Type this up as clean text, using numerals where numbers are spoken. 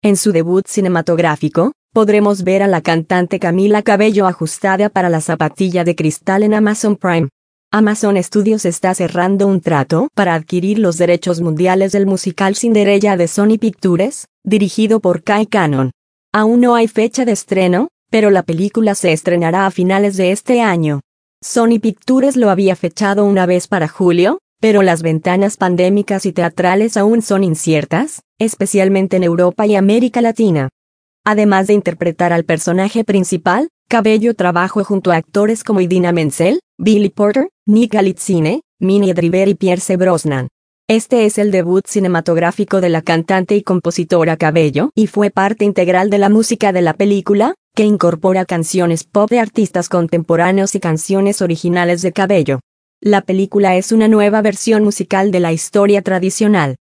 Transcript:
En su debut cinematográfico, podremos ver a la cantante Camila Cabello ajustada para la zapatilla de cristal en Amazon Prime. Amazon Studios está cerrando un trato para adquirir los derechos mundiales del musical Cinderella de Sony Pictures, dirigido por Kai Cannon. Aún no hay fecha de estreno, pero la película se estrenará a finales de este año. Sony Pictures lo había fechado una vez para julio, pero las ventanas pandémicas y teatrales aún son inciertas, especialmente en Europa y América Latina. Además de interpretar al personaje principal, Cabello trabajó junto a actores como Idina Menzel, Billy Porter, Nick Galitzine, Minnie Driver y Pierce Brosnan. Este es el debut cinematográfico de la cantante y compositora Cabello y fue parte integral de la música de la película, que incorpora canciones pop de artistas contemporáneos y canciones originales de Cabello. La película es una nueva versión musical de la historia tradicional.